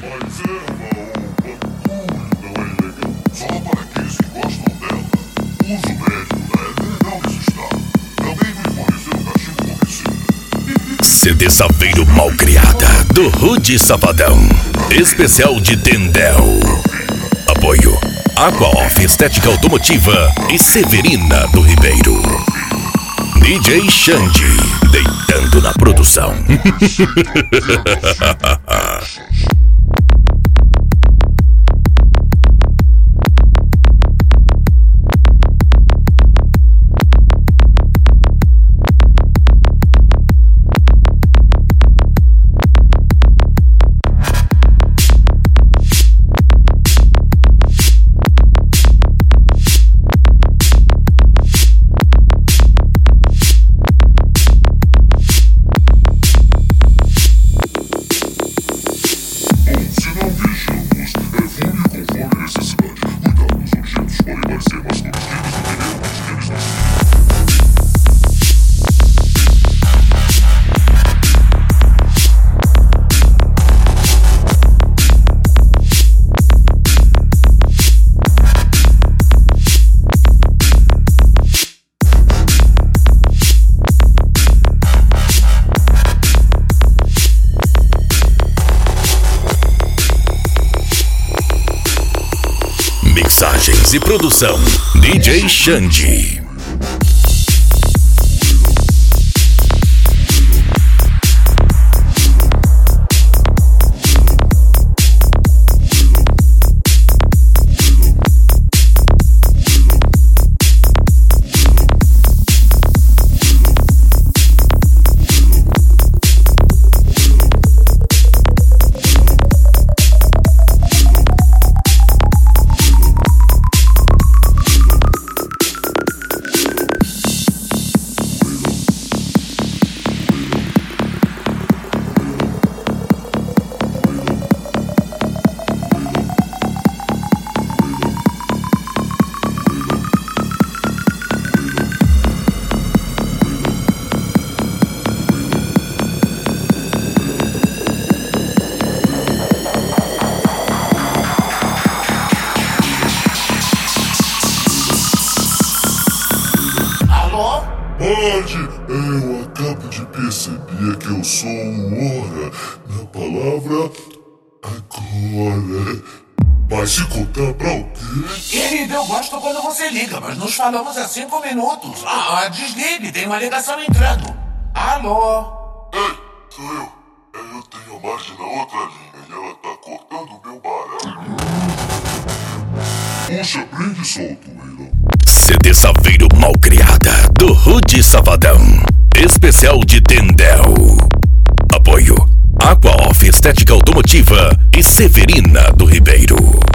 CD Saveiro Malcriada, do Rude Safadão. Especial de Tendel. Apoio Aqua Off Estética Automotiva e Severina do Ribeiro. DJ Xande, deitando na produção. Mixagens e produção DJ Xande. Pode, eu acabo de perceber que eu sou o Hora na palavra agora. Vai se contar pra alguém? Querido, eu gosto quando você liga, mas nos falamos há 5 minutos. Desligue, tem uma ligação entrando. Alô? Ei, sou eu. Eu tenho a margem na outra linha e ela tá cortando o meu baralho. Puxa, prende e solta o leilão. CD Saveiro Malcriada, do Rude Safadão. Especial de Tendel. Apoio Aqua Off Estética Automotiva e Severina do Ribeiro.